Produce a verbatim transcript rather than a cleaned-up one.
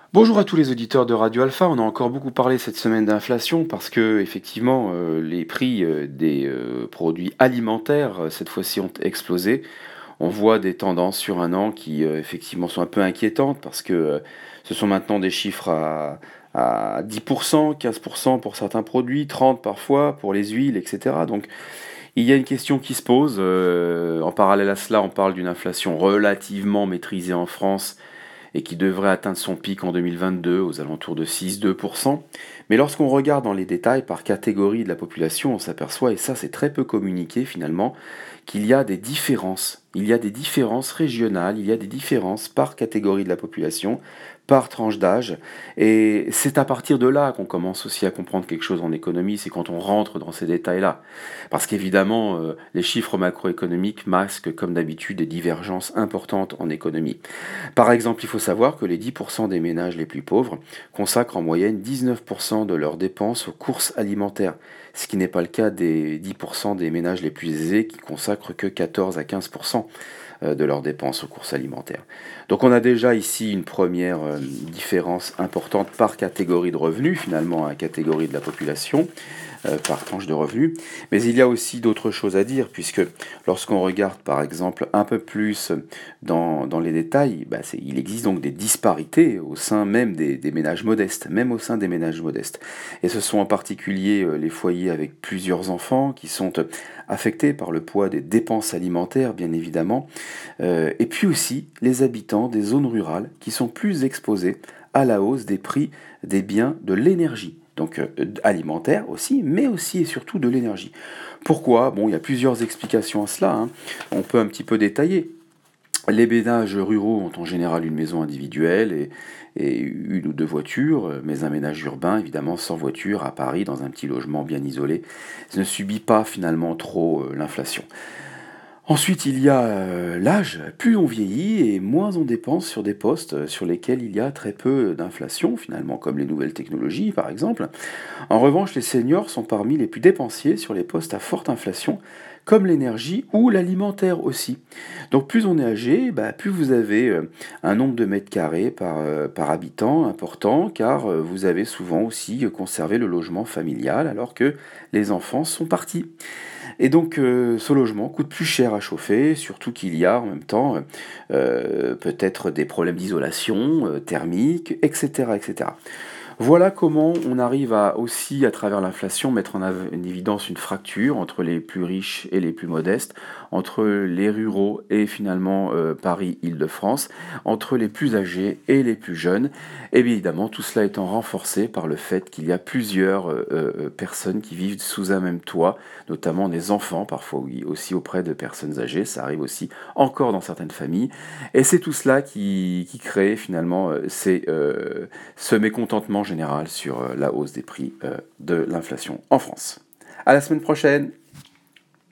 Bonjour à tous les auditeurs de Radio Alpha. On a encore beaucoup parlé cette semaine d'inflation parce que effectivement euh, les prix euh, des euh, produits alimentaires euh, cette fois-ci ont explosé. On voit des tendances sur un an qui euh, effectivement sont un peu inquiétantes parce que euh, ce sont maintenant des chiffres à, à dix pour cent, quinze pour cent pour certains produits, trente parfois pour les huiles, et cetera. Donc il y a une question qui se pose. Euh, en parallèle à cela, on parle d'une inflation relativement maîtrisée en France et qui devrait atteindre son pic en deux mille vingt-deux aux alentours de six à deux pour cent. Mais lorsqu'on regarde dans les détails par catégorie de la population, on s'aperçoit, et ça c'est très peu communiqué finalement, qu'il y a des différences. Il y a des différences régionales, il y a des différences par catégorie de la population, par tranche d'âge. Et c'est à partir de là qu'on commence aussi à comprendre quelque chose en économie, c'est quand on rentre dans ces détails-là. Parce qu'évidemment, euh, les chiffres macroéconomiques masquent comme d'habitude des divergences importantes en économie. Par exemple, il faut savoir que les dix pour cent des ménages les plus pauvres consacrent en moyenne dix-neuf pour cent de leurs dépenses aux courses alimentaires, ce qui n'est pas le cas des dix pour cent des ménages les plus aisés qui consacrent que quatorze à quinze pour cent de leurs dépenses aux courses alimentaires. Donc on a déjà ici une première euh, différence importante par catégorie de revenus, finalement, à catégorie de la population, euh, par tranche de revenus. Mais il y a aussi d'autres choses à dire, puisque lorsqu'on regarde par exemple un peu plus dans, dans les détails, bah, c'est- il existe donc des disparités au sein même des, des ménages modestes, même au sein des ménages modestes. Et ce sont en particulier euh, les foyers avec plusieurs enfants qui sont euh, affectés par le poids des dépenses alimentaires, bien évidemment, euh, et puis aussi les habitants des zones rurales qui sont plus exposés à la hausse des prix des biens de l'énergie. Donc euh, alimentaire aussi, mais aussi et surtout de l'énergie. Pourquoi? Bon, il y a plusieurs explications à cela, hein. On peut un petit peu détailler. Les ménages ruraux ont en général une maison individuelle et, et une ou deux voitures, mais un ménage urbain, évidemment, sans voiture, à Paris, dans un petit logement bien isolé, ne subit pas finalement trop euh, l'inflation. Ensuite, il y a euh, l'âge. Plus on vieillit et moins on dépense sur des postes euh, sur lesquels il y a très peu d'inflation, finalement, comme les nouvelles technologies, par exemple. En revanche, les seniors sont parmi les plus dépensiers sur les postes à forte inflation, comme l'énergie ou l'alimentaire aussi. Donc plus on est âgé, bah, plus vous avez euh, un nombre de mètres carrés par, euh, par habitant important, car euh, vous avez souvent aussi euh, conservé le logement familial alors que les enfants sont partis. Et donc euh, ce logement coûte plus cher à chauffer, surtout qu'il y a en même temps euh, euh, peut-être des problèmes d'isolation euh, thermique, et cetera, et cetera. Voilà comment on arrive à aussi, à travers l'inflation, mettre en, av- en évidence une fracture entre les plus riches et les plus modestes, entre les ruraux et finalement euh, Paris-Île-de-France, entre les plus âgés et les plus jeunes. Et bien évidemment, tout cela étant renforcé par le fait qu'il y a plusieurs euh, euh, personnes qui vivent sous un même toit, notamment des enfants, parfois oui, aussi auprès de personnes âgées, ça arrive aussi encore dans certaines familles. Et c'est tout cela qui, qui crée finalement euh, ces... euh, ce mécontentement général sur euh, la hausse des prix euh, de l'inflation en France. À la semaine prochaine!